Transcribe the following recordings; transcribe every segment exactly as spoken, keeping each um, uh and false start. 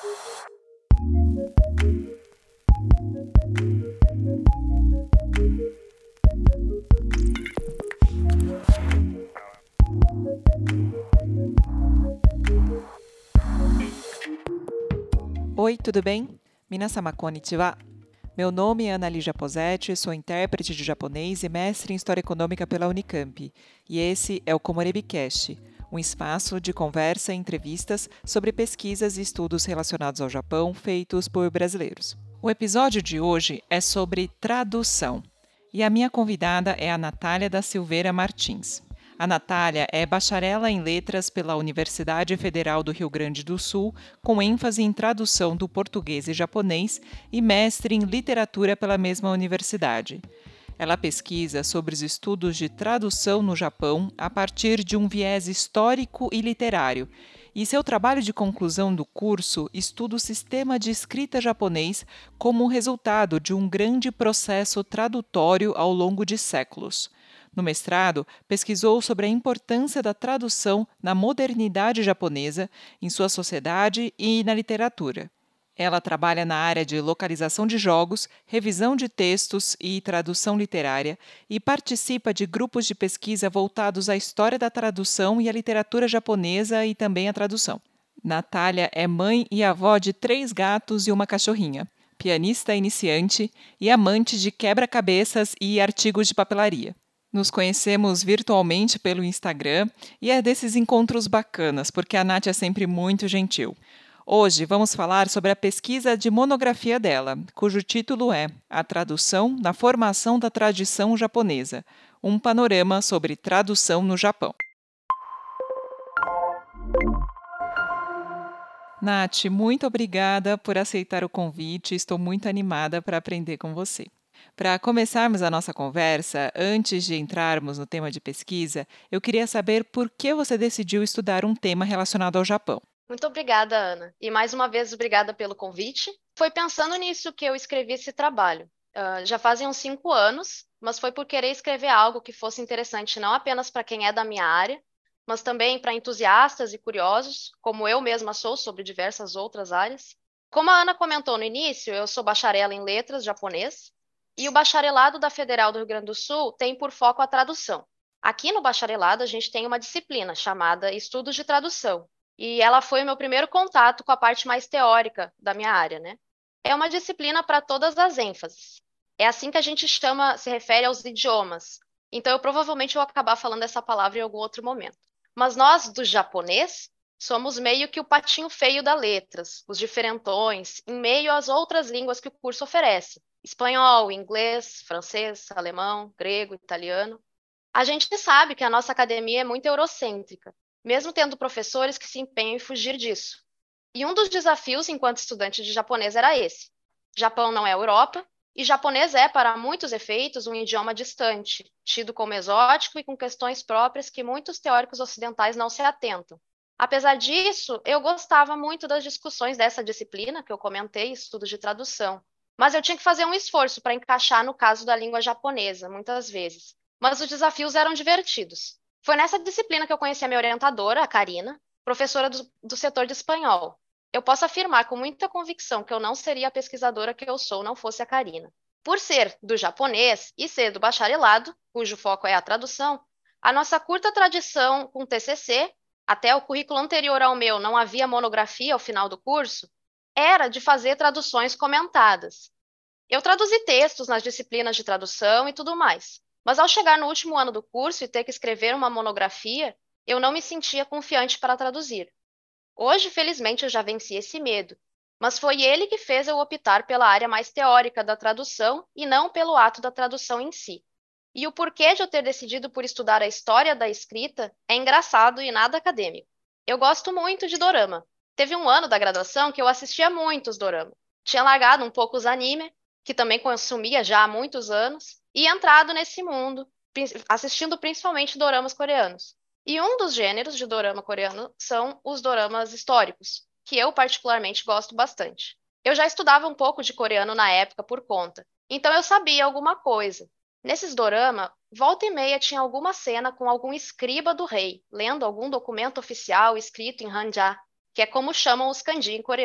Oi, tudo bem? Minasan konnichiwa. Meu nome é Ana Lígia Posetti, sou intérprete de japonês e mestre em História Econômica pela Unicamp. E esse é o Komorebicast, um espaço de conversa e entrevistas sobre pesquisas e estudos relacionados ao Japão feitos por brasileiros. O episódio de hoje é sobre tradução. E a minha convidada é a Natália da Silveira Martins. A Natália é bacharela em Letras pela Universidade Federal do Rio Grande do Sul, com ênfase em tradução do português e japonês, e mestre em Literatura pela mesma universidade. Ela pesquisa sobre os estudos de tradução no Japão a partir de um viés histórico e literário, e seu trabalho de conclusão do curso estuda o sistema de escrita japonês como resultado de um grande processo tradutório ao longo de séculos. No mestrado, pesquisou sobre a importância da tradução na modernidade japonesa, em sua sociedade e na literatura. Ela trabalha na área de localização de jogos, revisão de textos e tradução literária e participa de grupos de pesquisa voltados à história da tradução e à literatura japonesa e também à tradução. Natália é mãe e avó de três gatos e uma cachorrinha, pianista iniciante e amante de quebra-cabeças e artigos de papelaria. Nos conhecemos virtualmente pelo Instagram e é desses encontros bacanas, porque a Nath é sempre muito gentil. Hoje vamos falar sobre a pesquisa de monografia dela, cujo título é A Tradução na Formação da Tradição Japonesa, um panorama sobre tradução no Japão. Nath, muito obrigada por aceitar o convite, estou muito animada para aprender com você. Para começarmos a nossa conversa, antes de entrarmos no tema de pesquisa, eu queria saber por que você decidiu estudar um tema relacionado ao Japão. Muito obrigada, Ana. E mais uma vez, obrigada pelo convite. Foi pensando nisso que eu escrevi esse trabalho. Uh, já fazem uns cinco anos, mas foi por querer escrever algo que fosse interessante não apenas para quem é da minha área, mas também para entusiastas e curiosos, como eu mesma sou sobre diversas outras áreas. Como a Ana comentou no início, eu sou bacharela em Letras japonês, e o bacharelado da Federal do Rio Grande do Sul tem por foco a tradução. Aqui no bacharelado a gente tem uma disciplina chamada Estudos de Tradução, e ela foi o meu primeiro contato com a parte mais teórica da minha área, né? É uma disciplina para todas as ênfases. É assim que a gente chama, se refere aos idiomas. Então eu provavelmente vou acabar falando essa palavra em algum outro momento. Mas nós, do japonês, somos meio que o patinho feio da letras, os diferentões, em meio às outras línguas que o curso oferece. Espanhol, inglês, francês, alemão, grego, italiano. A gente sabe que a nossa academia é muito eurocêntrica, mesmo tendo professores que se empenham em fugir disso. E um dos desafios enquanto estudante de japonês era esse. Japão não é Europa, e japonês é, para muitos efeitos, um idioma distante, tido como exótico e com questões próprias que muitos teóricos ocidentais não se atentam. Apesar disso, eu gostava muito das discussões dessa disciplina, que eu comentei, estudos de tradução. Mas eu tinha que fazer um esforço para encaixar no caso da língua japonesa, muitas vezes. Mas os desafios eram divertidos. Foi nessa disciplina que eu conheci a minha orientadora, a Karina, professora do, do setor de espanhol. Eu posso afirmar com muita convicção que eu não seria a pesquisadora que eu sou não fosse a Karina. Por ser do japonês e ser do bacharelado, cujo foco é a tradução, a nossa curta tradição com T C C, até o currículo anterior ao meu não havia monografia ao final do curso, era de fazer traduções comentadas. Eu traduzi textos nas disciplinas de tradução e tudo mais, mas ao chegar no último ano do curso e ter que escrever uma monografia, eu não me sentia confiante para traduzir. Hoje, felizmente, eu já venci esse medo, mas foi ele que fez eu optar pela área mais teórica da tradução e não pelo ato da tradução em si. E o porquê de eu ter decidido por estudar a história da escrita é engraçado e nada acadêmico. Eu gosto muito de dorama. Teve um ano da graduação que eu assistia muitos dorama. Tinha largado um pouco os anime, que também consumia já há muitos anos, e entrado nesse mundo, assistindo principalmente doramas coreanos. E um dos gêneros de dorama coreano são os doramas históricos, que eu particularmente gosto bastante. Eu já estudava um pouco de coreano na época por conta, então eu sabia alguma coisa. Nesses dorama, volta e meia tinha alguma cena com algum escriba do rei, lendo algum documento oficial escrito em hanja, que é como chamam os kanji em coreano.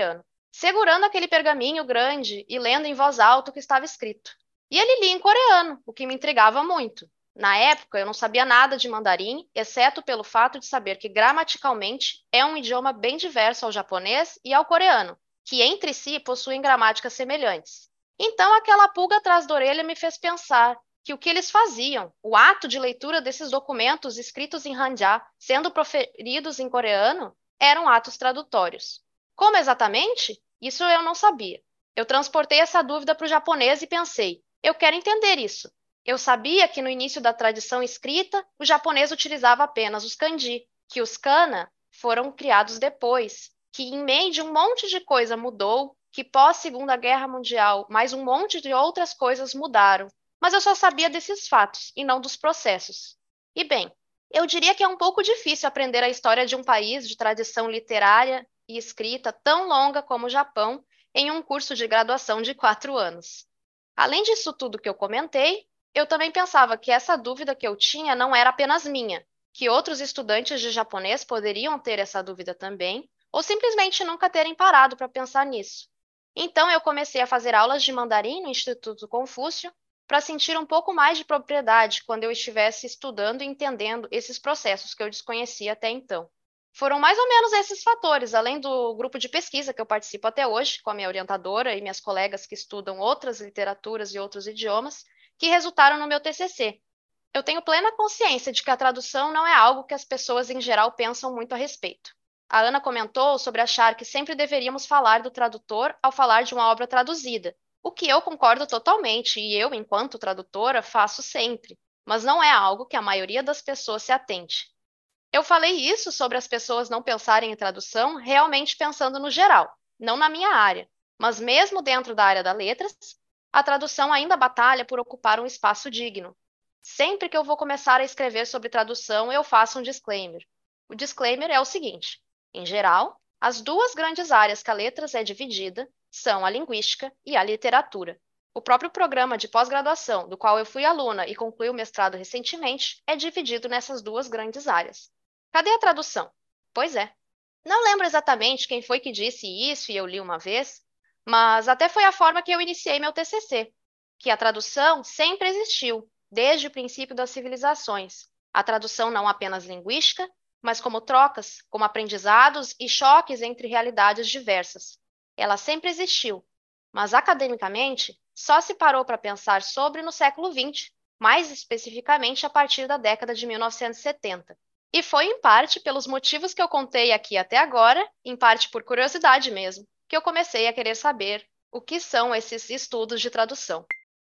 segurando aquele pergaminho grande e lendo em voz alta o que estava escrito. E ele lia em coreano, o que me intrigava muito. Na época, eu não sabia nada de mandarim, exceto pelo fato de saber que gramaticalmente é um idioma bem diverso ao japonês e ao coreano, que entre si possuem gramáticas semelhantes. Então, aquela pulga atrás da orelha me fez pensar que o que eles faziam, o ato de leitura desses documentos escritos em Hanja, sendo proferidos em coreano, eram atos tradutórios. Como exatamente? Isso eu não sabia. Eu transportei essa dúvida para o japonês e pensei, eu quero entender isso. Eu sabia que no início da tradição escrita, o japonês utilizava apenas os kanji, que os kana foram criados depois, que em meio de um monte de coisa mudou, que pós Segunda Guerra Mundial, mais um monte de outras coisas mudaram. Mas eu só sabia desses fatos e não dos processos. E bem, eu diria que é um pouco difícil aprender a história de um país de tradição literária e escrita tão longa como o Japão em um curso de graduação de quatro anos. Além disso tudo que eu comentei, eu também pensava que essa dúvida que eu tinha não era apenas minha, que outros estudantes de japonês poderiam ter essa dúvida também, ou simplesmente nunca terem parado para pensar nisso. Então eu comecei a fazer aulas de mandarim no Instituto Confúcio para sentir um pouco mais de propriedade quando eu estivesse estudando e entendendo esses processos que eu desconhecia até então. Foram mais ou menos esses fatores, além do grupo de pesquisa que eu participo até hoje, com a minha orientadora e minhas colegas que estudam outras literaturas e outros idiomas, que resultaram no meu T C C. Eu tenho plena consciência de que a tradução não é algo que as pessoas em geral pensam muito a respeito. A Ana comentou sobre achar que sempre deveríamos falar do tradutor ao falar de uma obra traduzida, o que eu concordo totalmente e eu, enquanto tradutora, faço sempre, mas não é algo que a maioria das pessoas se atente. Eu falei isso sobre as pessoas não pensarem em tradução realmente pensando no geral, não na minha área, mas mesmo dentro da área das letras, a tradução ainda batalha por ocupar um espaço digno. Sempre que eu vou começar a escrever sobre tradução, eu faço um disclaimer. O disclaimer é o seguinte: em geral, as duas grandes áreas que a letras é dividida são a linguística e a literatura. O próprio programa de pós-graduação, do qual eu fui aluna e concluí o mestrado recentemente, é dividido nessas duas grandes áreas. Cadê a tradução? Pois é. Não lembro exatamente quem foi que disse isso e eu li uma vez, mas até foi a forma que eu iniciei meu T C C, que a tradução sempre existiu, desde o princípio das civilizações. A tradução não apenas linguística, mas como trocas, como aprendizados e choques entre realidades diversas. Ela sempre existiu, mas academicamente só se parou para pensar sobre no século vinte, mais especificamente a partir da década de mil novecentos e setenta. E foi em parte pelos motivos que eu contei aqui até agora, em parte por curiosidade mesmo, que eu comecei a querer saber o que são esses estudos de tradução.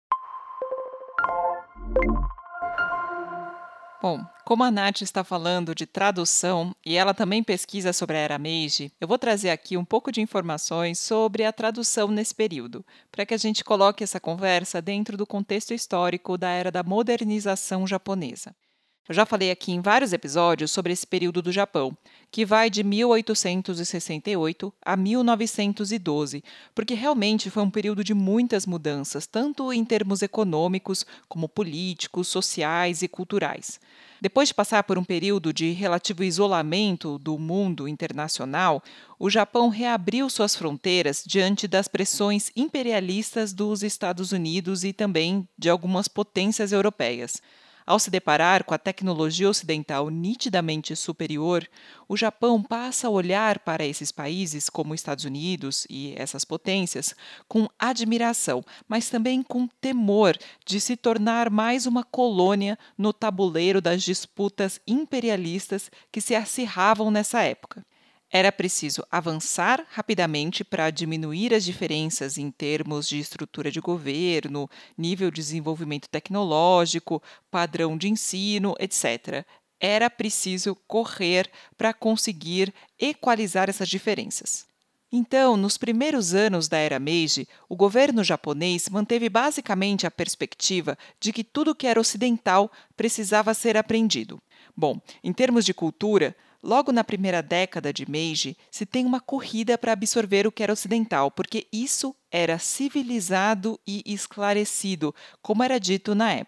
Bom, como a Nath está falando de tradução e ela também pesquisa sobre a Era Meiji, eu vou trazer aqui um pouco de informações sobre a tradução nesse período, para que a gente coloque essa conversa dentro do contexto histórico da Era da Modernização japonesa. Eu já falei aqui em vários episódios sobre esse período do Japão, que vai de mil oitocentos e sessenta e oito a mil novecentos e doze, porque realmente foi um período de muitas mudanças, tanto em termos econômicos, como políticos, sociais e culturais. Depois de passar por um período de relativo isolamento do mundo internacional, o Japão reabriu suas fronteiras diante das pressões imperialistas dos Estados Unidos e também de algumas potências europeias. Ao se deparar com a tecnologia ocidental nitidamente superior, o Japão passa a olhar para esses países, como os Estados Unidos e essas potências, com admiração, mas também com temor de se tornar mais uma colônia no tabuleiro das disputas imperialistas que se acirravam nessa época. Era preciso avançar rapidamente para diminuir as diferenças em termos de estrutura de governo, nível de desenvolvimento tecnológico, padrão de ensino, etcétera. Era preciso correr para conseguir equalizar essas diferenças. Então, nos primeiros anos da Era Meiji, o governo japonês manteve basicamente a perspectiva de que tudo que era ocidental precisava ser aprendido. Bom, em termos de cultura, logo na primeira década de Meiji, se tem uma corrida para absorver o que era ocidental, porque isso era civilizado e esclarecido, como era dito na época.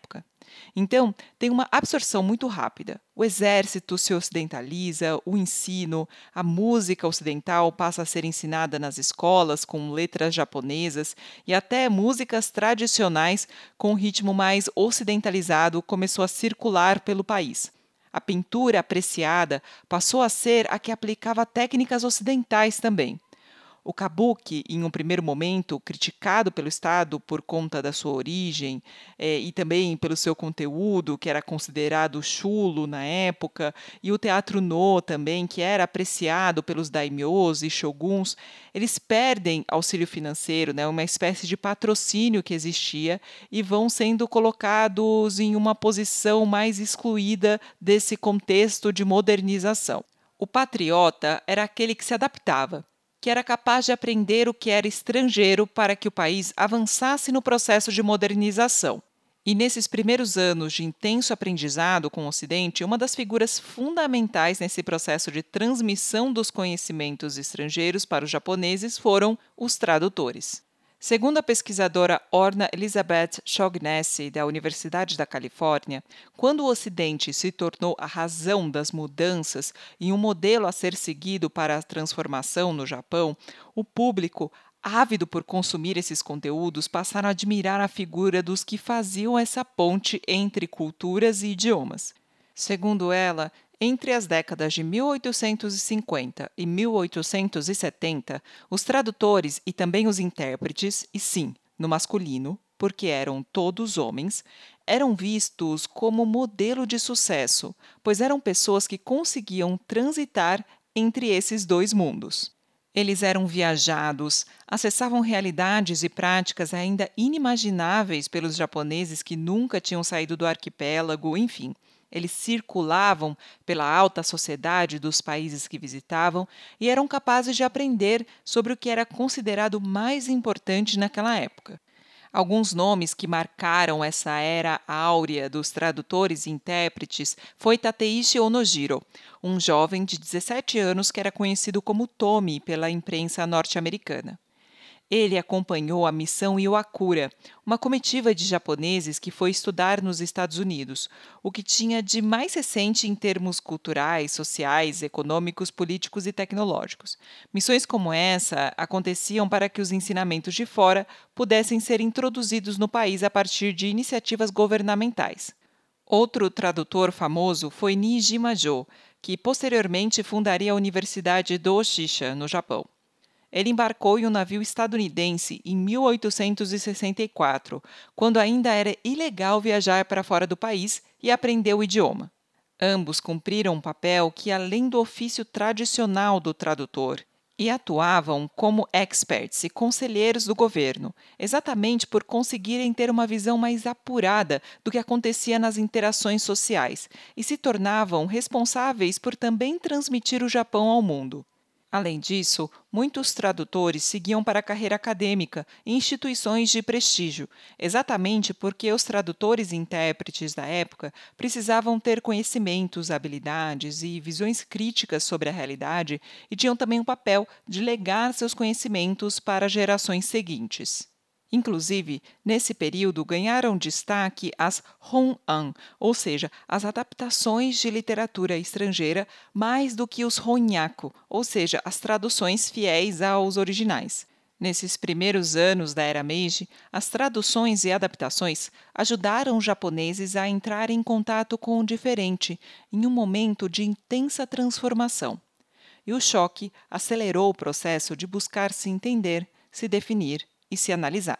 Então, tem uma absorção muito rápida. O exército se ocidentaliza, o ensino, a música ocidental passa a ser ensinada nas escolas com letras japonesas e até músicas tradicionais com ritmo mais ocidentalizado começou a circular pelo país. A pintura apreciada passou a ser a que aplicava técnicas ocidentais também. O kabuki, em um primeiro momento, criticado pelo Estado por conta da sua origem eh, e também pelo seu conteúdo, que era considerado chulo na época, e o teatro no também, que era apreciado pelos daimyos e shoguns, eles perdem auxílio financeiro, né, uma espécie de patrocínio que existia, e vão sendo colocados em uma posição mais excluída desse contexto de modernização. O patriota era aquele que se adaptava, que era capaz de aprender o que era estrangeiro para que o país avançasse no processo de modernização. E nesses primeiros anos de intenso aprendizado com o Ocidente, uma das figuras fundamentais nesse processo de transmissão dos conhecimentos estrangeiros para os japoneses foram os tradutores. Segundo a pesquisadora Orna Elizabeth Shaughnessy, da Universidade da Califórnia, quando o Ocidente se tornou a razão das mudanças e um modelo a ser seguido para a transformação no Japão, o público, ávido por consumir esses conteúdos, passaram a admirar a figura dos que faziam essa ponte entre culturas e idiomas. Segundo ela, entre as décadas de mil oitocentos e cinquenta e mil oitocentos e setenta, os tradutores e também os intérpretes, e sim, no masculino, porque eram todos homens, eram vistos como modelo de sucesso, pois eram pessoas que conseguiam transitar entre esses dois mundos. Eles eram viajados, acessavam realidades e práticas ainda inimagináveis pelos japoneses que nunca tinham saído do arquipélago, enfim. Eles circulavam pela alta sociedade dos países que visitavam e eram capazes de aprender sobre o que era considerado mais importante naquela época. Alguns nomes que marcaram essa era áurea dos tradutores e intérpretes foi Tateishi Onojiro, um jovem de dezessete anos que era conhecido como Tommy pela imprensa norte-americana. Ele acompanhou a missão Iwakura, uma comitiva de japoneses que foi estudar nos Estados Unidos, o que tinha de mais recente em termos culturais, sociais, econômicos, políticos e tecnológicos. Missões como essa aconteciam para que os ensinamentos de fora pudessem ser introduzidos no país a partir de iniciativas governamentais. Outro tradutor famoso foi Niijima Jo, que posteriormente fundaria a Universidade do Oshisha, no Japão. Ele embarcou em um navio estadunidense em mil oitocentos e sessenta e quatro, quando ainda era ilegal viajar para fora do país, e aprendeu o idioma. Ambos cumpriram um papel que ia além do ofício tradicional do tradutor e atuavam como experts e conselheiros do governo, exatamente por conseguirem ter uma visão mais apurada do que acontecia nas interações sociais e se tornavam responsáveis por também transmitir o Japão ao mundo. Além disso, muitos tradutores seguiam para a carreira acadêmica em instituições de prestígio, exatamente porque os tradutores e intérpretes da época precisavam ter conhecimentos, habilidades e visões críticas sobre a realidade e tinham também o papel de legar seus conhecimentos para gerações seguintes. Inclusive, nesse período ganharam destaque as Hon-an, ou seja, as adaptações de literatura estrangeira, mais do que os Honnyaku, ou seja, as traduções fiéis aos originais. Nesses primeiros anos da Era Meiji, as traduções e adaptações ajudaram os japoneses a entrar em contato com o diferente, em um momento de intensa transformação. E o choque acelerou o processo de buscar se entender, se definir e se analisar.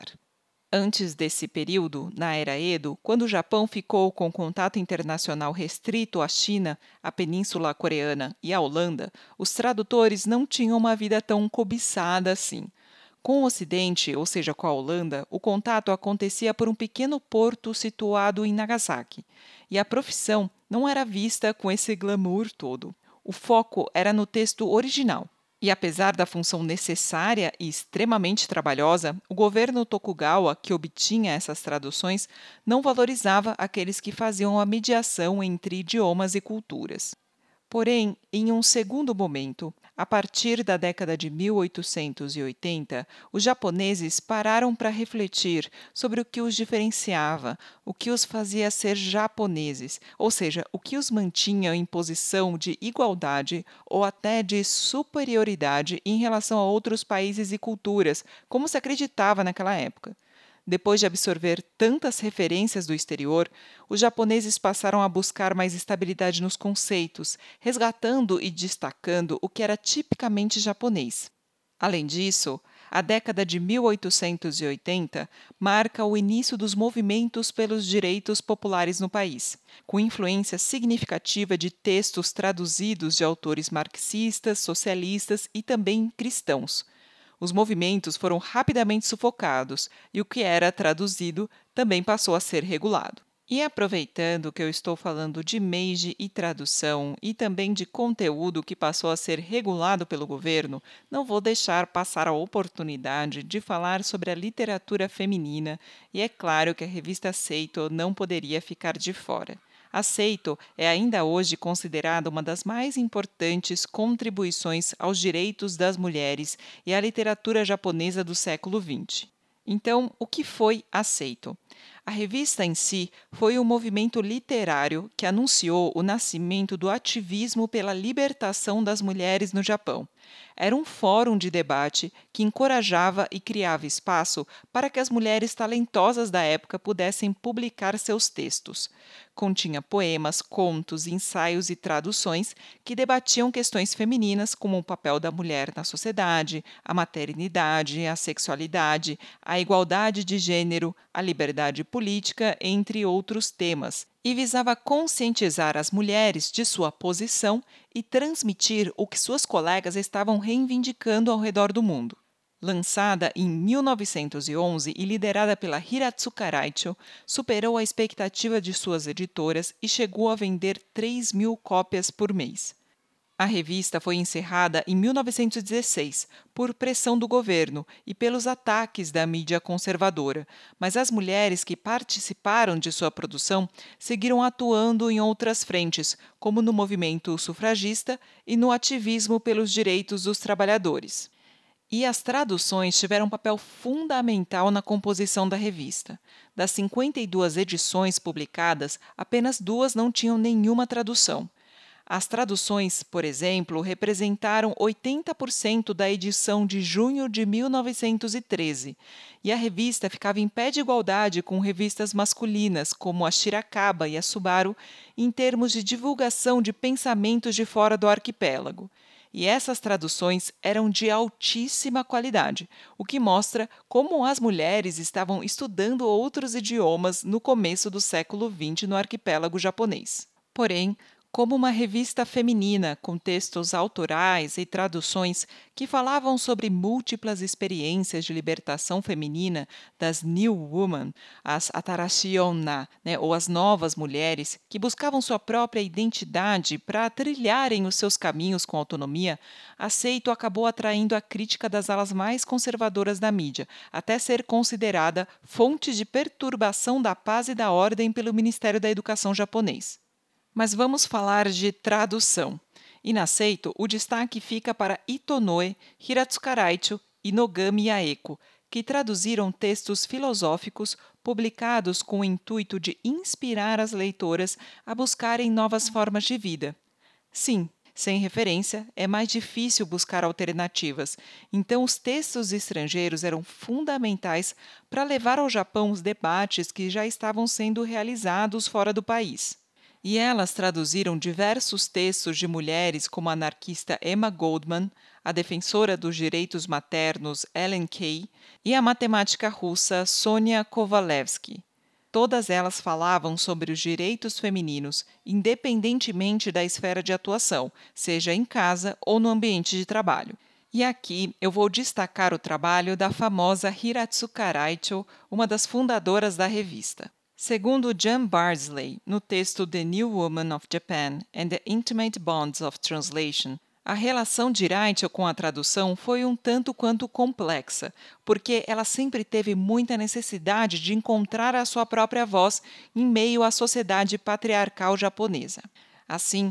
Antes desse período, na Era Edo, quando o Japão ficou com contato internacional restrito à China, à Península Coreana e à Holanda, os tradutores não tinham uma vida tão cobiçada assim. Com o Ocidente, ou seja, com a Holanda, o contato acontecia por um pequeno porto situado em Nagasaki, e a profissão não era vista com esse glamour todo. O foco era no texto original. E apesar da função necessária e extremamente trabalhosa, o governo Tokugawa, que obtinha essas traduções, não valorizava aqueles que faziam a mediação entre idiomas e culturas. Porém, em um segundo momento, a partir da década de mil oitocentos e oitenta, os japoneses pararam para refletir sobre o que os diferenciava, o que os fazia ser japoneses, ou seja, o que os mantinha em posição de igualdade ou até de superioridade em relação a outros países e culturas, como se acreditava naquela época. Depois de absorver tantas referências do exterior, os japoneses passaram a buscar mais estabilidade nos conceitos, resgatando e destacando o que era tipicamente japonês. Além disso, a década de mil oitocentos e oitenta marca o início dos movimentos pelos direitos populares no país, com influência significativa de textos traduzidos de autores marxistas, socialistas e também cristãos. Os movimentos foram rapidamente sufocados e o que era traduzido também passou a ser regulado. E aproveitando que eu estou falando de Meiji e tradução e também de conteúdo que passou a ser regulado pelo governo, não vou deixar passar a oportunidade de falar sobre a literatura feminina, e é claro que a revista Seito não poderia ficar de fora. A Seito é ainda hoje considerada uma das mais importantes contribuições aos direitos das mulheres e à literatura japonesa do século vinte. Então, o que foi a Seito? A revista em si foi um movimento literário que anunciou o nascimento do ativismo pela libertação das mulheres no Japão. Era um fórum de debate que encorajava e criava espaço para que as mulheres talentosas da época pudessem publicar seus textos. Continha poemas, contos, ensaios e traduções que debatiam questões femininas como o papel da mulher na sociedade, a maternidade, a sexualidade, a igualdade de gênero, a liberdade política, entre outros temas, e visava conscientizar as mulheres de sua posição e transmitir o que suas colegas estavam reivindicando ao redor do mundo. Lançada em mil novecentos e onze e liderada pela Hiratsuka Raicho, superou a expectativa de suas editoras e chegou a vender três mil cópias por mês. A revista foi encerrada em mil novecentos e dezesseis por pressão do governo e pelos ataques da mídia conservadora, mas as mulheres que participaram de sua produção seguiram atuando em outras frentes, como no movimento sufragista e no ativismo pelos direitos dos trabalhadores. E as traduções tiveram um papel fundamental na composição da revista. Das cinquenta e duas edições publicadas, apenas duas não tinham nenhuma tradução. As traduções, por exemplo, representaram oitenta por cento da edição de junho de mil novecentos e treze, e a revista ficava em pé de igualdade com revistas masculinas, como a Shirakawa e a Subaru, em termos de divulgação de pensamentos de fora do arquipélago. E essas traduções eram de altíssima qualidade, o que mostra como as mulheres estavam estudando outros idiomas no começo do século vinte no arquipélago japonês. Porém, como uma revista feminina com textos autorais e traduções que falavam sobre múltiplas experiências de libertação feminina das New Women, as Atarashi Onna, né, ou as novas mulheres, que buscavam sua própria identidade para trilharem os seus caminhos com autonomia, a Seito acabou atraindo a crítica das alas mais conservadoras da mídia, até ser considerada fonte de perturbação da paz e da ordem pelo Ministério da Educação japonês. Mas vamos falar de tradução. E na Seito, o destaque fica para Itonoe, Hiratsuka Raicho e Nogami Aeko, que traduziram textos filosóficos publicados com o intuito de inspirar as leitoras a buscarem novas formas de vida. Sim, sem referência, é mais difícil buscar alternativas, então os textos estrangeiros eram fundamentais para levar ao Japão os debates que já estavam sendo realizados fora do país. E elas traduziram diversos textos de mulheres como a anarquista Emma Goldman, a defensora dos direitos maternos Ellen Key e a matemática russa Sonia Kovalevsky. Todas elas falavam sobre os direitos femininos, independentemente da esfera de atuação, seja em casa ou no ambiente de trabalho. E aqui eu vou destacar o trabalho da famosa Hiratsuka Raicho, uma das fundadoras da revista. Segundo Jan Bardsley, no texto The New Woman of Japan and the Intimate Bonds of Translation, a relação de Raicho com a tradução foi um tanto quanto complexa, porque ela sempre teve muita necessidade de encontrar a sua própria voz em meio à sociedade patriarcal japonesa. Assim,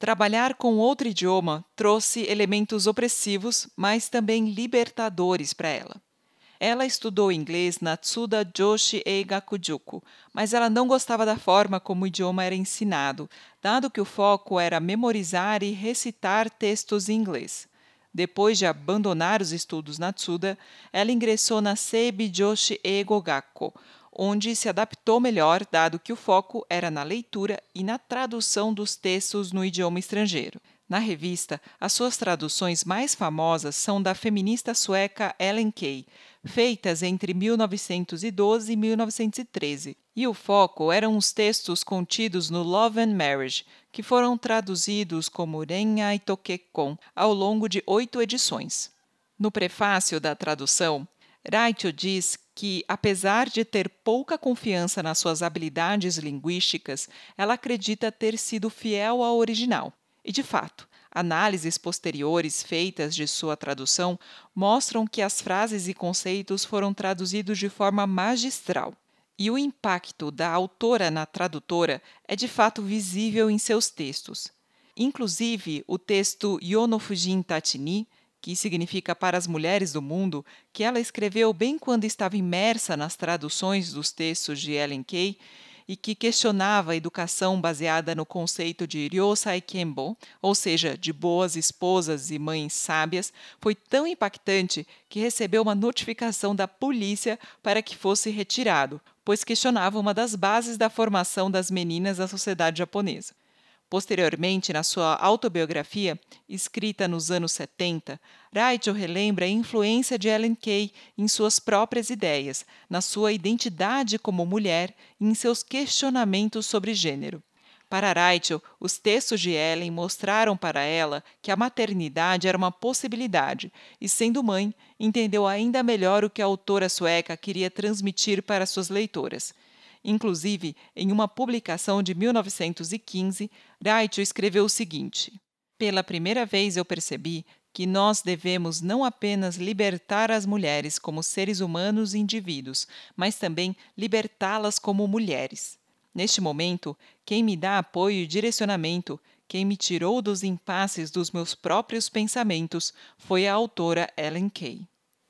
Trabalhar com outro idioma trouxe elementos opressivos, mas também libertadores para ela. Ela estudou inglês na Tsuda Joshi Eigakujuku, mas ela não gostava da forma como o idioma era ensinado, dado que o foco era memorizar e recitar textos em inglês. Depois de abandonar os estudos na Tsuda, ela ingressou na Seibi Joshi Eigo Gakko, onde se adaptou melhor, dado que o foco era na leitura e na tradução dos textos no idioma estrangeiro. Na revista, as suas traduções mais famosas são da feminista sueca Ellen Key, feitas entre mil novecentos e doze e mil novecentos e treze, e o foco eram os textos contidos no Love and Marriage, que foram traduzidos como Renai Tokekon ao longo de oito edições. No prefácio da tradução, Raicho diz que, apesar de ter pouca confiança nas suas habilidades linguísticas, ela acredita ter sido fiel ao original. E, de fato, análises posteriores feitas de sua tradução mostram que as frases e conceitos foram traduzidos de forma magistral. E o impacto da autora na tradutora é de fato visível em seus textos. Inclusive, o texto Yono Fujin Tachi ni, que significa para as mulheres do mundo, que ela escreveu bem quando estava imersa nas traduções dos textos de Ellen Key, e que questionava a educação baseada no conceito de Ryosai Kenbo, ou seja, de boas esposas e mães sábias, foi tão impactante que recebeu uma notificação da polícia para que fosse retirado, pois questionava uma das bases da formação das meninas da sociedade japonesa. Posteriormente, na sua autobiografia, escrita nos anos setenta, Raicho relembra a influência de Ellen Key em suas próprias ideias, na sua identidade como mulher e em seus questionamentos sobre gênero. Para Raicho, os textos de Ellen mostraram para ela que a maternidade era uma possibilidade e, sendo mãe, entendeu ainda melhor o que a autora sueca queria transmitir para suas leitoras. Inclusive, em uma publicação de mil novecentos e quinze, Raicho escreveu o seguinte: "Pela primeira vez eu percebi que nós devemos não apenas libertar as mulheres como seres humanos e indivíduos, mas também libertá-las como mulheres. Neste momento, quem me dá apoio e direcionamento, quem me tirou dos impasses dos meus próprios pensamentos, foi a autora Ellen Key."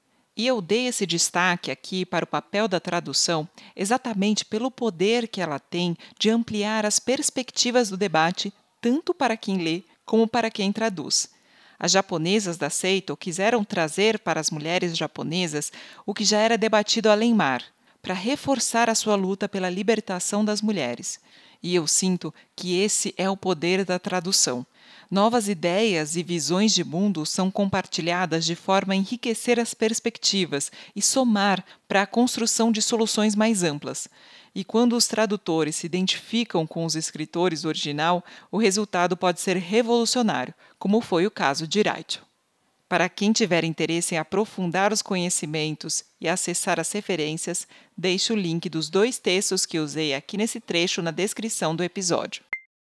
E eu dei esse destaque aqui para o papel da tradução exatamente pelo poder que ela tem de ampliar as perspectivas do debate, tanto para quem lê como para quem traduz. As japonesas da Seito quiseram trazer para as mulheres japonesas o que já era debatido além-mar, para reforçar a sua luta pela libertação das mulheres. E eu sinto que esse é o poder da tradução. Novas ideias e visões de mundo são compartilhadas de forma a enriquecer as perspectivas e somar para a construção de soluções mais amplas. E quando os tradutores se identificam com os escritores do original, o resultado pode ser revolucionário, como foi o caso de Raicho. Para quem tiver interesse em aprofundar os conhecimentos e acessar as referências, deixo o link dos dois textos que usei aqui nesse trecho na descrição do episódio.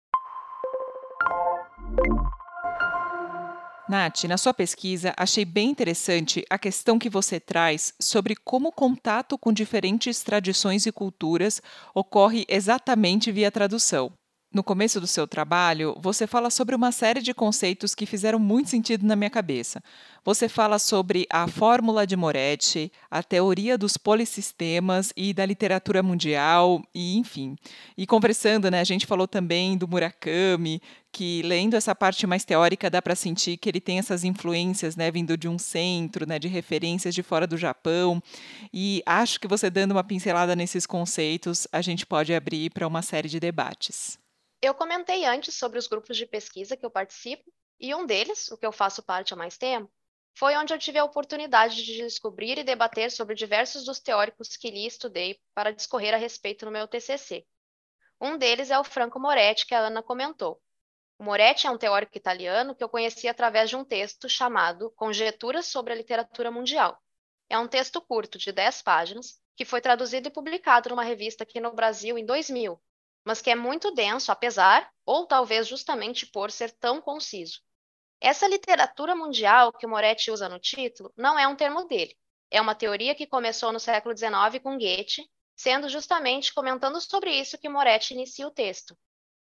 Nath, na sua pesquisa, achei bem interessante a questão que você traz sobre como o contato com diferentes tradições e culturas ocorre exatamente via tradução. No começo do seu trabalho, você fala sobre uma série de conceitos que fizeram muito sentido na minha cabeça. Você fala sobre a fórmula de Moretti, a teoria dos polissistemas e da literatura mundial, e enfim. E conversando, né, a gente falou também do Murakami, que lendo essa parte mais teórica dá para sentir que ele tem essas influências, né, vindo de um centro, né, de referências de fora do Japão. E acho que você dando uma pincelada nesses conceitos, a gente pode abrir para uma série de debates. Eu comentei antes sobre os grupos de pesquisa que eu participo, e um deles, o que eu faço parte há mais tempo, foi onde eu tive a oportunidade de descobrir e debater sobre diversos dos teóricos que li e estudei para discorrer a respeito no meu T C C. Um deles é o Franco Moretti, que a Ana comentou. O Moretti é um teórico italiano que eu conheci através de um texto chamado Conjecturas sobre a Literatura Mundial. É um texto curto, de dez páginas, que foi traduzido e publicado numa revista aqui no Brasil em dois mil, mas que é muito denso, apesar, ou talvez justamente por ser tão conciso. Essa literatura mundial que o Moretti usa no título não é um termo dele. É uma teoria que começou no século dezenove com Goethe, sendo justamente comentando sobre isso que Moretti inicia o texto.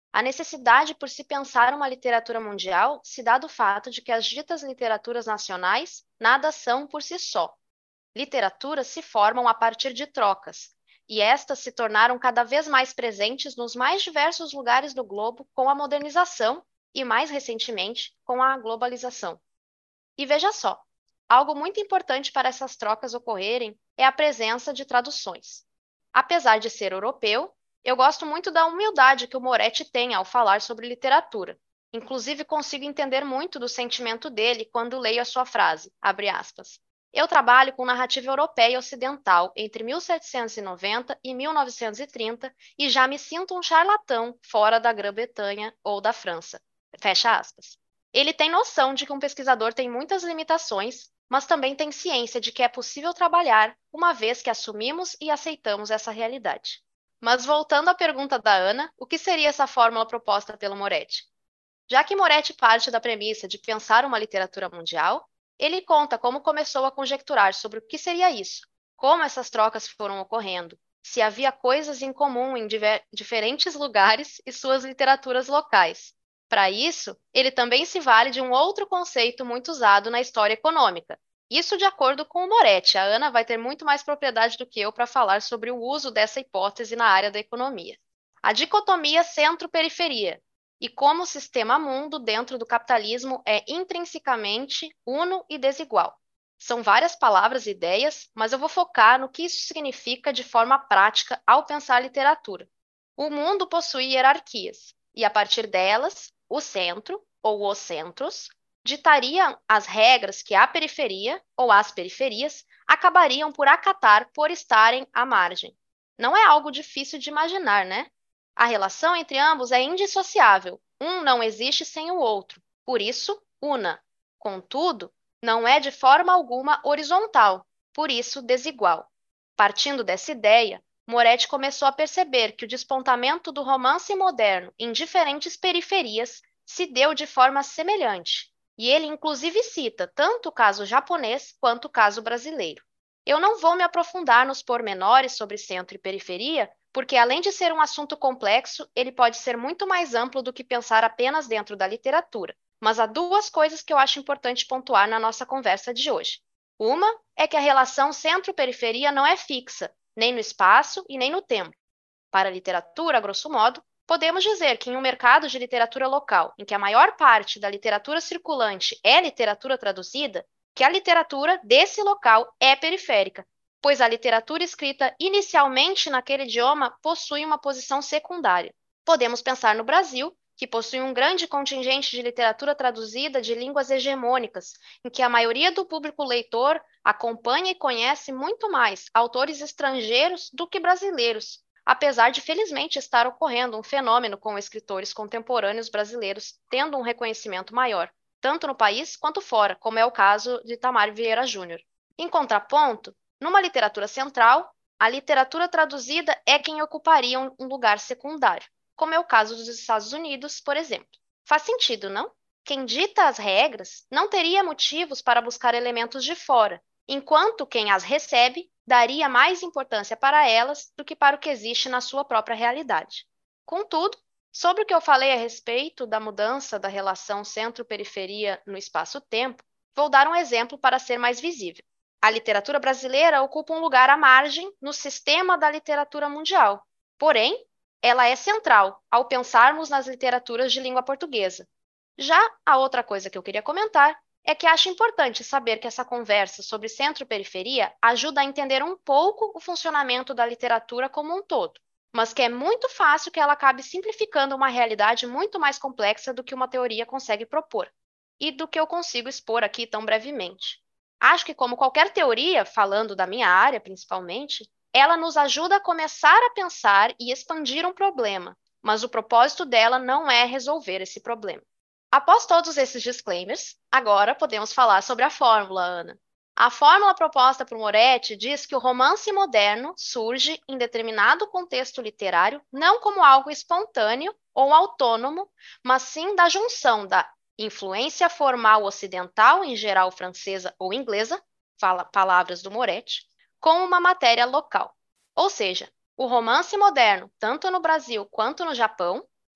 A necessidade por se pensar uma literatura mundial se dá do fato de que as ditas literaturas nacionais nada são por si só. Literaturas se formam a partir de trocas, e estas se tornaram cada vez mais presentes nos mais diversos lugares do globo com a modernização e, mais recentemente, com a globalização. E veja só, algo muito importante para essas trocas ocorrerem é a presença de traduções. Apesar de ser europeu, eu gosto muito da humildade que o Moretti tem ao falar sobre literatura. Inclusive, consigo entender muito do sentimento dele quando leio a sua frase, abre aspas. Eu trabalho com narrativa europeia e ocidental entre mil setecentos e noventa e mil novecentos e trinta e já me sinto um charlatão fora da Grã-Bretanha ou da França. Fecha aspas. Ele tem noção de que um pesquisador tem muitas limitações, mas também tem ciência de que é possível trabalhar uma vez que assumimos e aceitamos essa realidade. Mas voltando à pergunta da Ana, o que seria essa fórmula proposta pelo Moretti? Já que Moretti parte da premissa de pensar uma literatura mundial, ele conta como começou a conjecturar sobre o que seria isso, como essas trocas foram ocorrendo, se havia coisas em comum em diver- diferentes lugares e suas literaturas locais. Para isso, ele também se vale de um outro conceito muito usado na história econômica. Isso de acordo com o Moretti. A Ana vai ter muito mais propriedade do que eu para falar sobre o uso dessa hipótese na área da economia. A dicotomia centro-periferia e como o sistema mundo dentro do capitalismo é intrinsecamente uno e desigual. São várias palavras e ideias, mas eu vou focar no que isso significa de forma prática ao pensar a literatura. O mundo possui hierarquias, e a partir delas, o centro, ou os centros, ditariam as regras que a periferia, ou as periferias, acabariam por acatar por estarem à margem. Não é algo difícil de imaginar, né? A relação entre ambos é indissociável. Um não existe sem o outro. Por isso, una. Contudo, não é de forma alguma horizontal, por isso desigual. Partindo dessa ideia, Moretti começou a perceber que o despontamento do romance moderno em diferentes periferias se deu de forma semelhante, e ele inclusive cita tanto o caso japonês quanto o caso brasileiro. Eu não vou me aprofundar nos pormenores sobre centro e periferia, porque além de ser um assunto complexo, ele pode ser muito mais amplo do que pensar apenas dentro da literatura. Mas há duas coisas que eu acho importante pontuar na nossa conversa de hoje. Uma é que a relação centro-periferia não é fixa, nem no espaço e nem no tempo. Para a literatura, grosso modo, podemos dizer que em um mercado de literatura local, em que a maior parte da literatura circulante é literatura traduzida, que a literatura desse local é periférica, pois a literatura escrita inicialmente naquele idioma possui uma posição secundária. Podemos pensar no Brasil, que possui um grande contingente de literatura traduzida de línguas hegemônicas, em que a maioria do público leitor acompanha e conhece muito mais autores estrangeiros do que brasileiros, apesar de felizmente estar ocorrendo um fenômeno com escritores contemporâneos brasileiros tendo um reconhecimento maior, tanto no país quanto fora, como é o caso de Itamar Vieira Júnior. Em contraponto, numa literatura central, a literatura traduzida é quem ocuparia um lugar secundário, como é o caso dos Estados Unidos, por exemplo. Faz sentido, não? Quem dita as regras não teria motivos para buscar elementos de fora, enquanto quem as recebe daria mais importância para elas do que para o que existe na sua própria realidade. Contudo, sobre o que eu falei a respeito da mudança da relação centro-periferia no espaço-tempo, vou dar um exemplo para ser mais visível. A literatura brasileira ocupa um lugar à margem no sistema da literatura mundial. Porém, ela é central ao pensarmos nas literaturas de língua portuguesa. Já a outra coisa que eu queria comentar é que acho importante saber que essa conversa sobre centro-periferia ajuda a entender um pouco o funcionamento da literatura como um todo, mas que é muito fácil que ela acabe simplificando uma realidade muito mais complexa do que uma teoria consegue propor, e do que eu consigo expor aqui tão brevemente. Acho que, como qualquer teoria, falando da minha área principalmente, ela nos ajuda a começar a pensar e expandir um problema, mas o propósito dela não é resolver esse problema. Após todos esses disclaimers, agora podemos falar sobre a fórmula, Ana. A fórmula proposta por Moretti diz que o romance moderno surge em determinado contexto literário não como algo espontâneo ou autônomo, mas sim da junção da influência formal ocidental, em geral francesa ou inglesa, fala, palavras do Moretti, com uma matéria local. Ou seja, o romance moderno, tanto no Brasil quanto no Japão,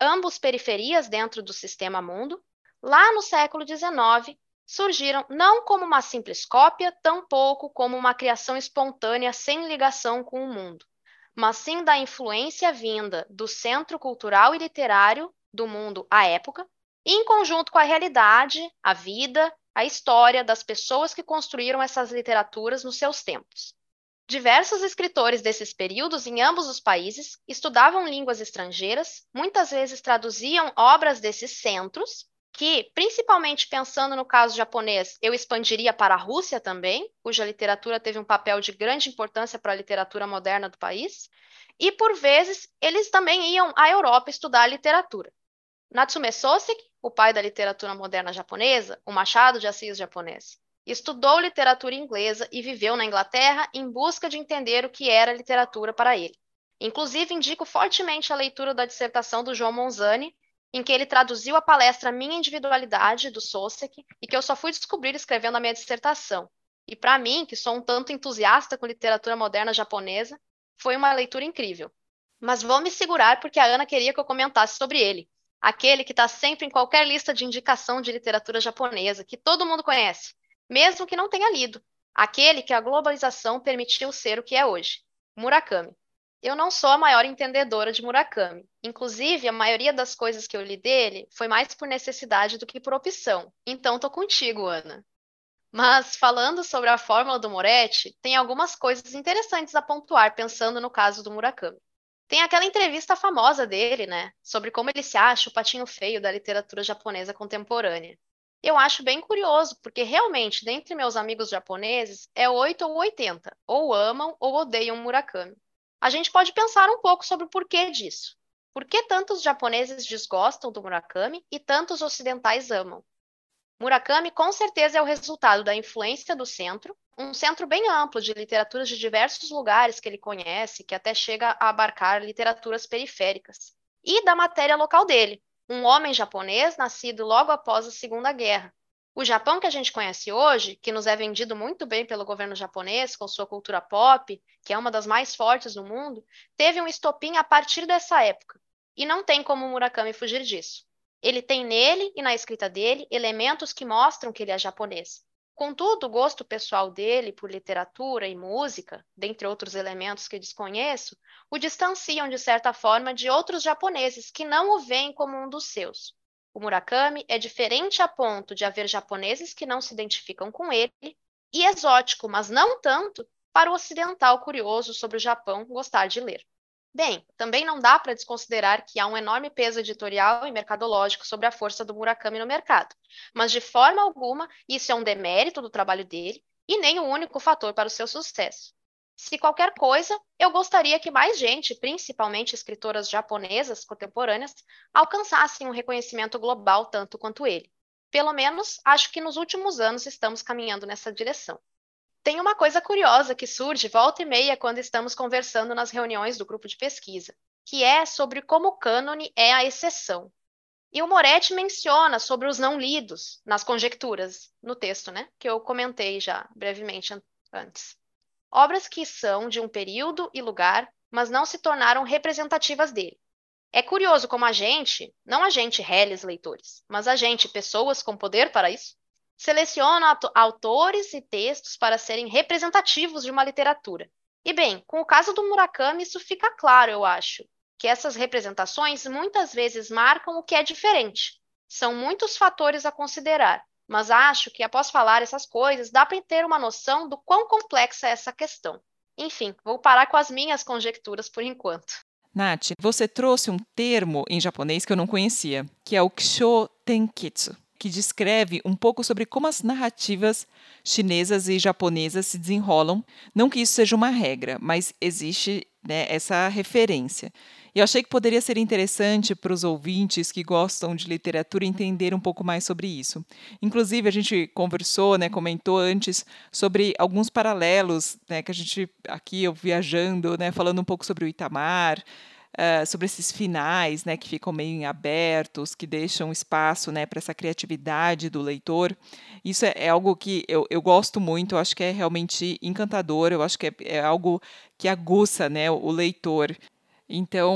ambos periferias dentro do sistema mundo, lá no século dezenove, surgiram não como uma simples cópia, tampouco como uma criação espontânea sem ligação com o mundo, mas sim da influência vinda do centro cultural e literário do mundo à época, e em conjunto com a realidade, a vida, a história das pessoas que construíram essas literaturas nos seus tempos. Diversos escritores desses períodos em ambos os países estudavam línguas estrangeiras, muitas vezes traduziam obras desses centros, que, principalmente pensando no caso japonês, eu expandiria para a Rússia também, cuja literatura teve um papel de grande importância para a literatura moderna do país, e, por vezes, eles também iam à Europa estudar literatura. Natsume Soseki, o pai da literatura moderna japonesa, o Machado de Assis japonês, estudou literatura inglesa e viveu na Inglaterra em busca de entender o que era literatura para ele. Inclusive, indico fortemente a leitura da dissertação do João Monzani, em que ele traduziu a palestra Minha Individualidade, do Soseki, e que eu só fui descobrir escrevendo a minha dissertação. E para mim, que sou um tanto entusiasta com literatura moderna japonesa, foi uma leitura incrível. Mas vou me segurar porque a Ana queria que eu comentasse sobre ele, aquele que está sempre em qualquer lista de indicação de literatura japonesa, que todo mundo conhece, mesmo que não tenha lido, aquele que a globalização permitiu ser o que é hoje, Murakami. Eu não sou a maior entendedora de Murakami. Inclusive, a maioria das coisas que eu li dele foi mais por necessidade do que por opção. Então, tô contigo, Ana. Mas, falando sobre a fórmula do Moretti, tem algumas coisas interessantes a pontuar, pensando no caso do Murakami. Tem aquela entrevista famosa dele, né? Sobre como ele se acha o patinho feio da literatura japonesa contemporânea. Eu acho bem curioso, porque realmente, dentre meus amigos japoneses, é oito ou oitenta. Ou amam ou odeiam Murakami. A gente pode pensar um pouco sobre o porquê disso. Por que tantos japoneses desgostam do Murakami e tantos ocidentais amam? Murakami com certeza é o resultado da influência do centro, um centro bem amplo de literaturas de diversos lugares que ele conhece, que até chega a abarcar literaturas periféricas, e da matéria local dele, um homem japonês nascido logo após a Segunda Guerra. O Japão que a gente conhece hoje, que nos é vendido muito bem pelo governo japonês, com sua cultura pop, que é uma das mais fortes do mundo, teve um estopim a partir dessa época. E não tem como Murakami fugir disso. Ele tem nele e na escrita dele elementos que mostram que ele é japonês. Contudo, o gosto pessoal dele por literatura e música, dentre outros elementos que desconheço, o distanciam de certa forma de outros japoneses que não o veem como um dos seus. O Murakami é diferente a ponto de haver japoneses que não se identificam com ele, e exótico, mas não tanto, para o ocidental curioso sobre o Japão gostar de ler. Bem, também não dá para desconsiderar que há um enorme peso editorial e mercadológico sobre a força do Murakami no mercado, mas de forma alguma isso é um demérito do trabalho dele e nem o único fator para o seu sucesso. Se qualquer coisa, eu gostaria que mais gente, principalmente escritoras japonesas contemporâneas, alcançassem um reconhecimento global tanto quanto ele. Pelo menos, acho que nos últimos anos estamos caminhando nessa direção. Tem uma coisa curiosa que surge volta e meia quando estamos conversando nas reuniões do grupo de pesquisa, que é sobre como o cânone é a exceção. E o Moretti menciona sobre os não lidos nas conjecturas, no texto, né, que eu comentei já brevemente antes. Obras que são de um período e lugar, mas não se tornaram representativas dele. É curioso como a gente, não a gente, réis leitores, mas a gente, pessoas com poder para isso, seleciona autores e textos para serem representativos de uma literatura. E bem, com o caso do Murakami, isso fica claro, eu acho, que essas representações muitas vezes marcam o que é diferente. São muitos fatores a considerar, mas acho que após falar essas coisas, dá para ter uma noção do quão complexa é essa questão. Enfim, vou parar com as minhas conjecturas por enquanto. Nath, você trouxe um termo em japonês que eu não conhecia, que é o Kisho Tenketsu, que descreve um pouco sobre como as narrativas chinesas e japonesas se desenrolam. Não que isso seja uma regra, mas existe, né, essa referência. E eu achei que poderia ser interessante para os ouvintes que gostam de literatura entender um pouco mais sobre isso. Inclusive, a gente conversou, né, comentou antes sobre alguns paralelos, né, que a gente, aqui eu viajando, né, falando um pouco sobre o Itamar, Uh, sobre esses finais, né, que ficam meio em abertos, que deixam espaço, né, para essa criatividade do leitor. Isso é, é algo que eu, eu gosto muito, eu acho que é realmente encantador, eu acho que é, é algo que aguça, né, o leitor. Então,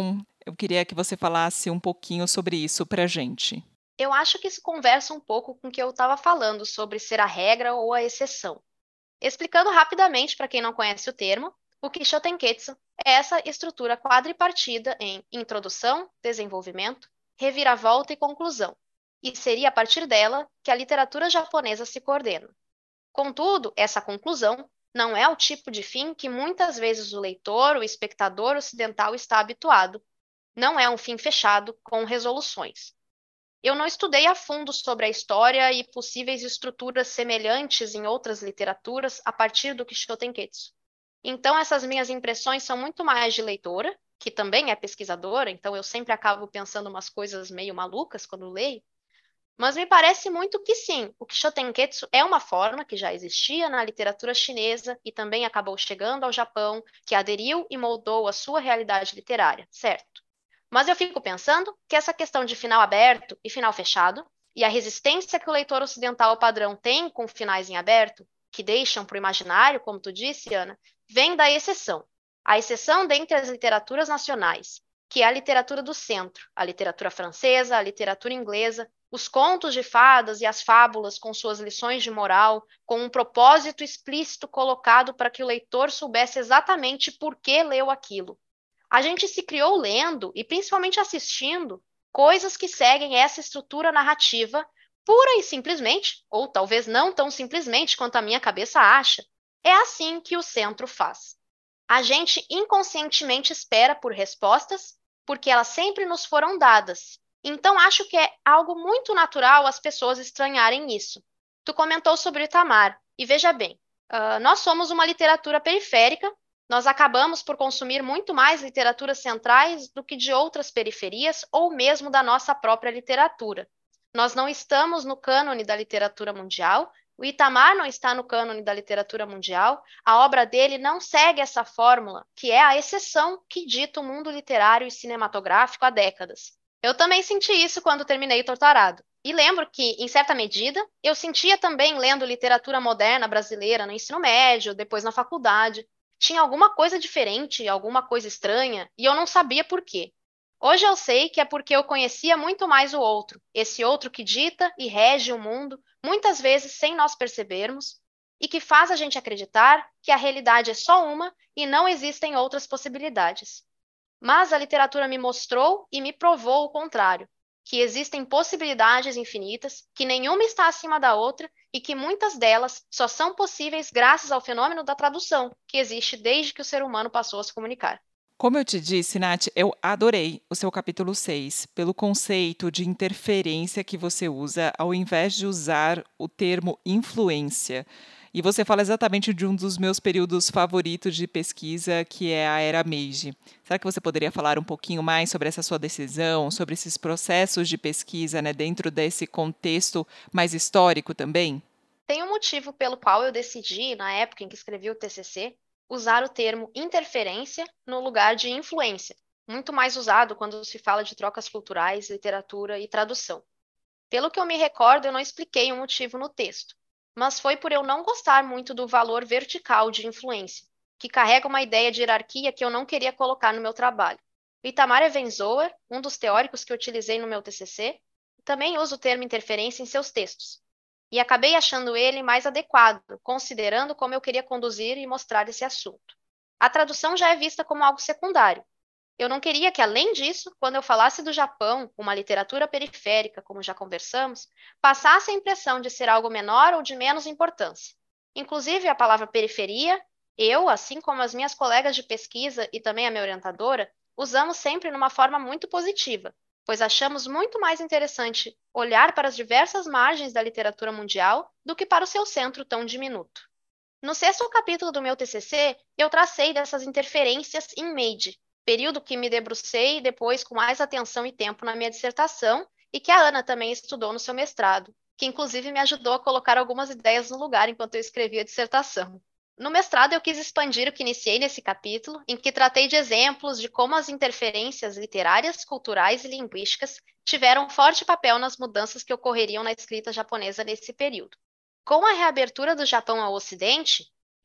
Eu queria que você falasse um pouquinho sobre isso para a gente. Eu acho que isso conversa um pouco com o que eu estava falando sobre ser a regra ou a exceção. Explicando rapidamente para quem não conhece o termo, o Kishotenketsu é essa estrutura quadripartida em introdução, desenvolvimento, reviravolta e conclusão, e seria a partir dela que a literatura japonesa se coordena. Contudo, essa conclusão não é o tipo de fim que muitas vezes o leitor, o espectador ocidental está habituado. Não é um fim fechado com resoluções. Eu não estudei a fundo sobre a história e possíveis estruturas semelhantes em outras literaturas a partir do Kishotenketsu. Então, essas minhas impressões são muito mais de leitora, que também é pesquisadora, então eu sempre acabo pensando umas coisas meio malucas quando leio, mas me parece muito que sim, o Kishotenketsu é uma forma que já existia na literatura chinesa e também acabou chegando ao Japão, que aderiu e moldou a sua realidade literária, certo? Mas eu fico pensando que essa questão de final aberto e final fechado, e a resistência que o leitor ocidental padrão tem com finais em aberto, que deixam para o imaginário, como tu disse, Ana, vem da exceção. A exceção dentre as literaturas nacionais, que é a literatura do centro, a literatura francesa, a literatura inglesa, os contos de fadas e as fábulas com suas lições de moral, com um propósito explícito colocado para que o leitor soubesse exatamente por que leu aquilo. A gente se criou lendo e principalmente assistindo coisas que seguem essa estrutura narrativa pura e simplesmente, ou talvez não tão simplesmente quanto a minha cabeça acha. É assim que o centro faz. A gente inconscientemente espera por respostas, porque elas sempre nos foram dadas. Então, acho que é algo muito natural as pessoas estranharem isso. Tu comentou sobre o Itamar, e veja bem, uh, nós somos uma literatura periférica, nós acabamos por consumir muito mais literaturas centrais do que de outras periferias ou mesmo da nossa própria literatura. Nós não estamos no cânone da literatura mundial, o Itamar não está no cânone da literatura mundial, a obra dele não segue essa fórmula, que é a exceção que dita o mundo literário e cinematográfico há décadas. Eu também senti isso quando terminei Torturado. E lembro que, em certa medida, eu sentia também lendo literatura moderna brasileira no ensino médio, depois na faculdade. Tinha alguma coisa diferente, alguma coisa estranha, e eu não sabia por quê. Hoje eu sei que é porque eu conhecia muito mais o outro, esse outro que dita e rege o mundo, muitas vezes sem nós percebermos, e que faz a gente acreditar que a realidade é só uma e não existem outras possibilidades. Mas a literatura me mostrou e me provou o contrário, que existem possibilidades infinitas, que nenhuma está acima da outra e que muitas delas só são possíveis graças ao fenômeno da tradução, que existe desde que o ser humano passou a se comunicar. Como eu te disse, Nath, eu adorei o seu capítulo seis, pelo conceito de interferência que você usa ao invés de usar o termo influência. E você fala exatamente de um dos meus períodos favoritos de pesquisa, que é a Era Meiji. Será que você poderia falar um pouquinho mais sobre essa sua decisão, sobre esses processos de pesquisa, né, dentro desse contexto mais histórico também? Tem um motivo pelo qual eu decidi, na época em que escrevi o T C C, usar o termo interferência no lugar de influência, muito mais usado quando se fala de trocas culturais, literatura e tradução. Pelo que eu me recordo, eu não expliquei o motivo no texto, mas foi por eu não gostar muito do valor vertical de influência, que carrega uma ideia de hierarquia que eu não queria colocar no meu trabalho. Itamar Evenzower, um dos teóricos que eu utilizei no meu T C C, também usa o termo interferência em seus textos, e acabei achando ele mais adequado, considerando como eu queria conduzir e mostrar esse assunto. A tradução já é vista como algo secundário. Eu não queria que, além disso, quando eu falasse do Japão, uma literatura periférica, como já conversamos, passasse a impressão de ser algo menor ou de menos importância. Inclusive, a palavra periferia, eu, assim como as minhas colegas de pesquisa e também a minha orientadora, usamos sempre numa forma muito positiva, pois achamos muito mais interessante olhar para as diversas margens da literatura mundial do que para o seu centro tão diminuto. No sexto capítulo do meu T C C, eu tracei dessas interferências em Meiji, período que me debrucei depois com mais atenção e tempo na minha dissertação e que a Ana também estudou no seu mestrado, que inclusive me ajudou a colocar algumas ideias no lugar enquanto eu escrevia a dissertação. No mestrado, eu quis expandir o que iniciei nesse capítulo, em que tratei de exemplos de como as interferências literárias, culturais e linguísticas tiveram um forte papel nas mudanças que ocorreriam na escrita japonesa nesse período. Com a reabertura do Japão ao Ocidente,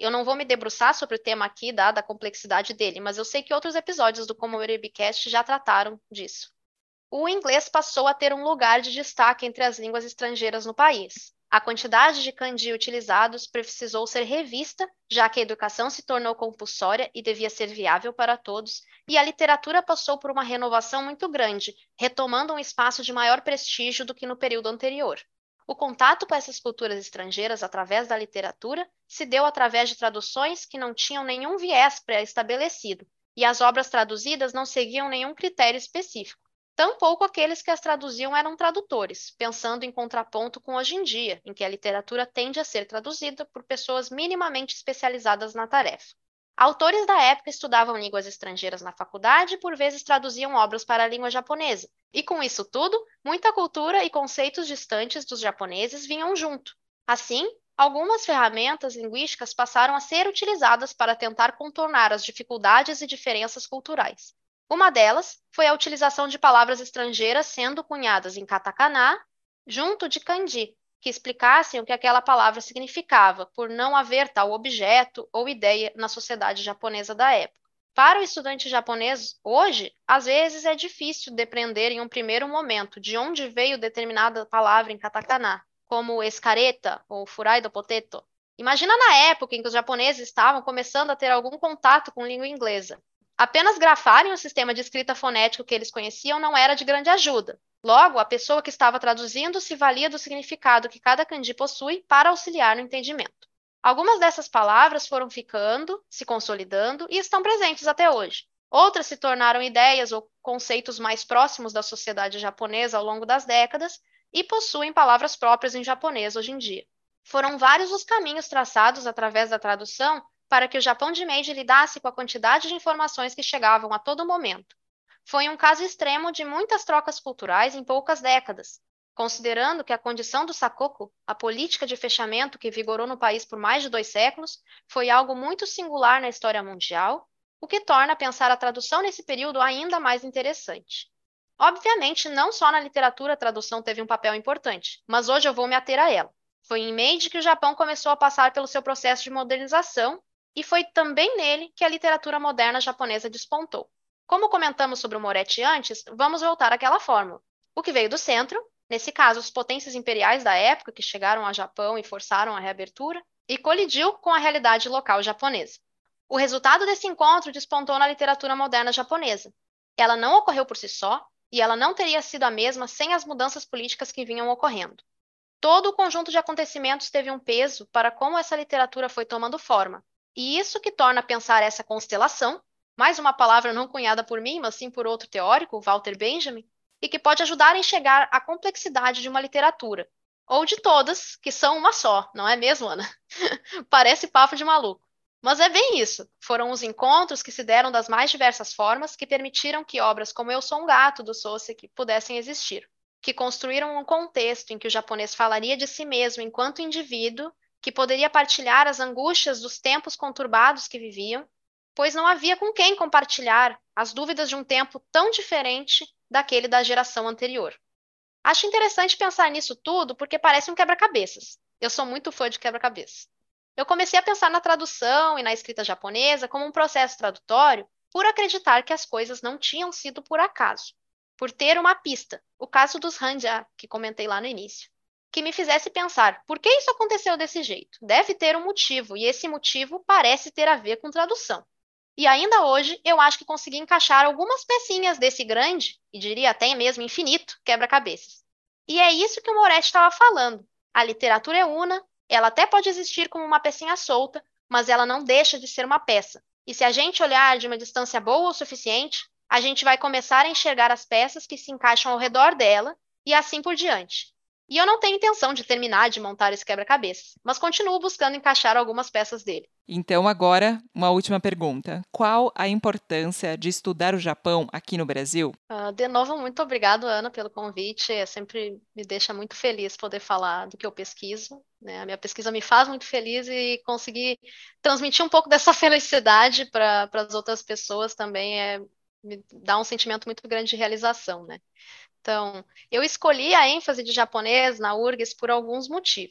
Eu não vou me debruçar sobre o tema aqui, dada a complexidade dele, mas eu sei que outros episódios do Comoribcast já trataram disso. O inglês passou a ter um lugar de destaque entre as línguas estrangeiras no país. A quantidade de kanji utilizados precisou ser revista, já que a educação se tornou compulsória e devia ser viável para todos, e a literatura passou por uma renovação muito grande, retomando um espaço de maior prestígio do que no período anterior. O contato com essas culturas estrangeiras através da literatura se deu através de traduções que não tinham nenhum viés pré-estabelecido, e as obras traduzidas não seguiam nenhum critério específico. Tampouco aqueles que as traduziam eram tradutores, pensando em contraponto com hoje em dia, em que a literatura tende a ser traduzida por pessoas minimamente especializadas na tarefa. Autores da época estudavam línguas estrangeiras na faculdade e por vezes traduziam obras para a língua japonesa. E com isso tudo, muita cultura e conceitos distantes dos japoneses vinham junto. Assim, algumas ferramentas linguísticas passaram a ser utilizadas para tentar contornar as dificuldades e diferenças culturais. Uma delas foi a utilização de palavras estrangeiras sendo cunhadas em katakana, junto de kanji, que explicassem o que aquela palavra significava, por não haver tal objeto ou ideia na sociedade japonesa da época. Para o estudante japonês, hoje, às vezes é difícil depreender em um primeiro momento de onde veio determinada palavra em katakana, como escareta ou furai do poteto. Imagina na época em que os japoneses estavam começando a ter algum contato com língua inglesa. Apenas grafarem o sistema de escrita fonético que eles conheciam não era de grande ajuda. Logo, a pessoa que estava traduzindo se valia do significado que cada kanji possui para auxiliar no entendimento. Algumas dessas palavras foram ficando, se consolidando e estão presentes até hoje. Outras se tornaram ideias ou conceitos mais próximos da sociedade japonesa ao longo das décadas e possuem palavras próprias em japonês hoje em dia. Foram vários os caminhos traçados através da tradução para que o Japão de Meiji lidasse com a quantidade de informações que chegavam a todo momento. Foi um caso extremo de muitas trocas culturais em poucas décadas, considerando que a condição do sakoku, a política de fechamento que vigorou no país por mais de dois séculos, foi algo muito singular na história mundial, o que torna pensar a tradução nesse período ainda mais interessante. Obviamente, não só na literatura a tradução teve um papel importante, mas hoje eu vou me ater a ela. Foi em Meiji que o Japão começou a passar pelo seu processo de modernização, e foi também nele que a literatura moderna japonesa despontou. Como comentamos sobre o Moretti antes, vamos voltar àquela fórmula. O que veio do centro, nesse caso as potências imperiais da época que chegaram ao Japão e forçaram a reabertura, e colidiu com a realidade local japonesa. O resultado desse encontro despontou na literatura moderna japonesa. Ela não ocorreu por si só, e ela não teria sido a mesma sem as mudanças políticas que vinham ocorrendo. Todo o conjunto de acontecimentos teve um peso para como essa literatura foi tomando forma, e isso que torna pensar essa constelação, mais uma palavra não cunhada por mim, mas sim por outro teórico, Walter Benjamin, e que pode ajudar a enxergar a complexidade de uma literatura, ou de todas, que são uma só, não é mesmo, Ana? Parece papo de maluco. Mas é bem isso. Foram os encontros que se deram das mais diversas formas que permitiram que obras como Eu Sou um Gato, do Soseki, pudessem existir, que construíram um contexto em que o japonês falaria de si mesmo enquanto indivíduo, que poderia partilhar as angústias dos tempos conturbados que viviam, pois não havia com quem compartilhar as dúvidas de um tempo tão diferente daquele da geração anterior. Acho interessante pensar nisso tudo porque parece um quebra-cabeças. Eu sou muito fã de quebra-cabeças. Eu comecei a pensar na tradução e na escrita japonesa como um processo tradutório por acreditar que as coisas não tinham sido por acaso, por ter uma pista, o caso dos hanja, que comentei lá no início, que me fizesse pensar, por que isso aconteceu desse jeito? Deve ter um motivo, e esse motivo parece ter a ver com tradução. E ainda hoje, eu acho que consegui encaixar algumas pecinhas desse grande, e diria até mesmo infinito, quebra-cabeças. E é isso que o Moretti estava falando. A literatura é una, ela até pode existir como uma pecinha solta, mas ela não deixa de ser uma peça. E se a gente olhar de uma distância boa o suficiente, a gente vai começar a enxergar as peças que se encaixam ao redor dela, e assim por diante. E eu não tenho intenção de terminar de montar esse quebra-cabeças, mas continuo buscando encaixar algumas peças dele. Então, agora, uma última pergunta. Qual a importância de estudar o Japão aqui no Brasil? Uh, de novo, muito obrigado, Ana, pelo convite. É sempre me deixa muito feliz poder falar do que eu pesquiso, né? A minha pesquisa me faz muito feliz e conseguir transmitir um pouco dessa felicidade para as outras pessoas também é, me dá um sentimento muito grande de realização, né? Então, eu escolhi a ênfase de japonês na U R G S por alguns motivos.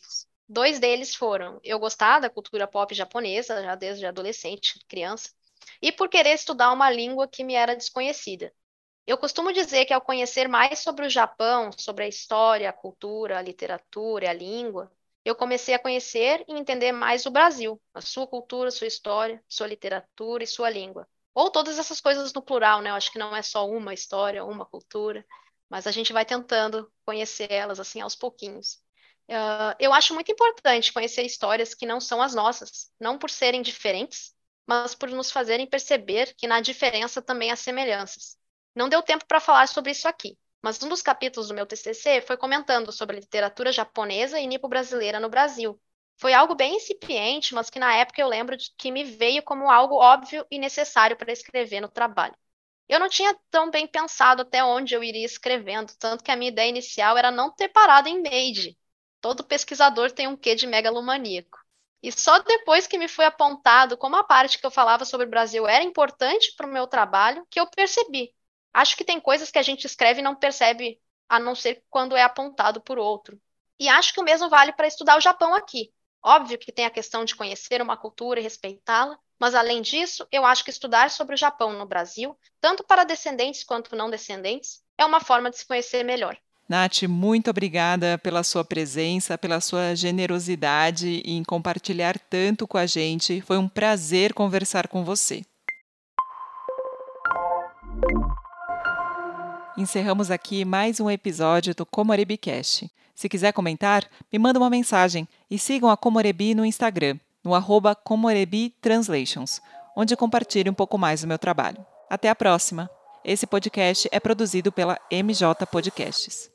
Dois deles foram eu gostar da cultura pop japonesa, já desde adolescente, criança, e por querer estudar uma língua que me era desconhecida. Eu costumo dizer que ao conhecer mais sobre o Japão, sobre a história, a cultura, a literatura e a língua, eu comecei a conhecer e entender mais o Brasil, a sua cultura, sua história, sua literatura e sua língua. Ou todas essas coisas no plural, né? Eu acho que não é só uma história, uma cultura, mas a gente vai tentando conhecer elas assim aos pouquinhos. Uh, eu acho muito importante conhecer histórias que não são as nossas, não por serem diferentes, mas por nos fazerem perceber que na diferença também há semelhanças. Não deu tempo para falar sobre isso aqui, mas um dos capítulos do meu T C C foi comentando sobre a literatura japonesa e nipo-brasileira no Brasil. Foi algo bem incipiente, mas que na época eu lembro de que me veio como algo óbvio e necessário para escrever no trabalho. Eu não tinha tão bem pensado até onde eu iria escrevendo, tanto que a minha ideia inicial era não ter parado em Meiji. Todo pesquisador tem um quê de megalomaníaco. E só depois que me foi apontado como a parte que eu falava sobre o Brasil era importante para o meu trabalho, que eu percebi. Acho que tem coisas que a gente escreve e não percebe, a não ser quando é apontado por outro. E acho que o mesmo vale para estudar o Japão aqui. Óbvio que tem a questão de conhecer uma cultura e respeitá-la, mas além disso, eu acho que estudar sobre o Japão no Brasil, tanto para descendentes quanto não descendentes, é uma forma de se conhecer melhor. Nath, muito obrigada pela sua presença, pela sua generosidade em compartilhar tanto com a gente. Foi um prazer conversar com você. Encerramos aqui mais um episódio do Komorebicast. Se quiser comentar, me manda uma mensagem e sigam a Komorebi no Instagram, no arroba Komorebi Translations, onde compartilho um pouco mais do meu trabalho. Até a próxima! Esse podcast é produzido pela M J Podcasts.